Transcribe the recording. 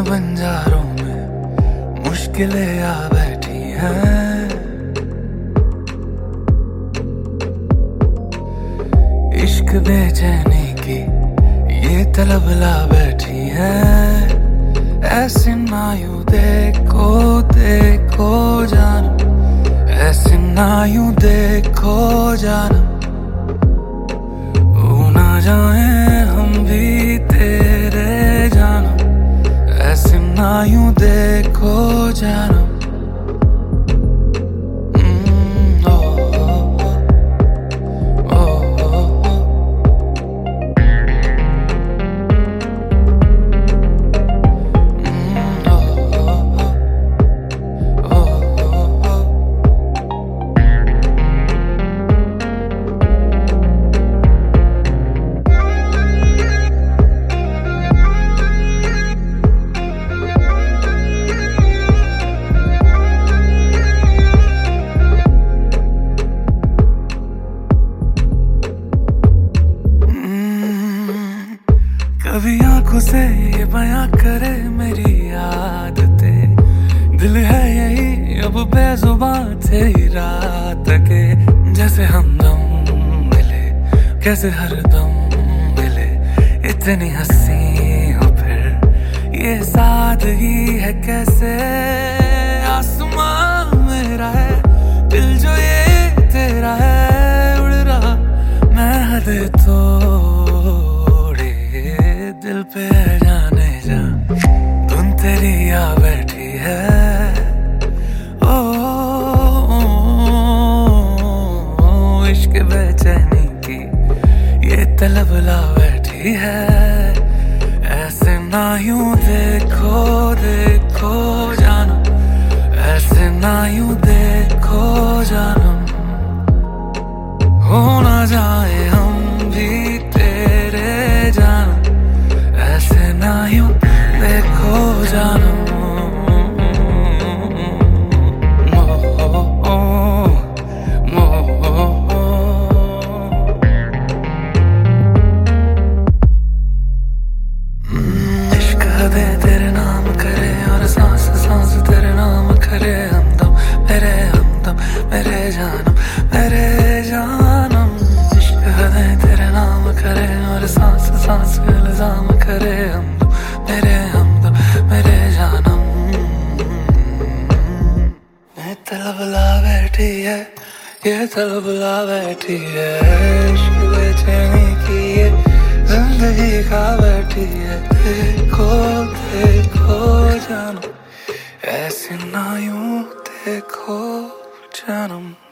बंजारों में मुश्किलें आ बैठी हैं। इश्क बेचैनी की ये तलब ला बैठी है। ऐसे ना यूं देखो देखो जानम, ऐसे ना यूं देखो जानम। ना जाए हम भी तेरे जानम, ऐसे ना यूं देखो जानम। कभी आंखों से ये बयां करे मेरी आदतें, दिल है यही अब बेजुबां तेरी रात के। जैसे हमदम मिले कैसे हरदम मिले, इतनी हंसी हो फिर ये सादगी है कैसे। आसमां मेरा है दिल जो ये तेरा है, उड़ रहा मैं हद तो दिल पे जाने जा धुन तेरी आ बैठी है। ओ, इश्क बेचैनी की ये तलब ला बैठी है। ऐसे ना यूं देखो देखो जानम, ऐसे ना यूं देखो जानम। हो ना जाए हम भी तेरे जानम, ऐसे ना यूं देखो जानम। इश्क हदे तेरे नाम करे और सांस सांस तेरे नाम करे। हमदम मेरे जानम मेरे जानम। इश्क हदे तेरे नाम करे और सांस सांस इल्जाम करे। हमदम मेरे जानम। ये तलब ला बैठी है, ये तलब ला बैठी है। इश्क बेचैनी की ये जिंदगी खा बैठी है। देखो देखो जानम, ऐसे ना यूं देखो जानम।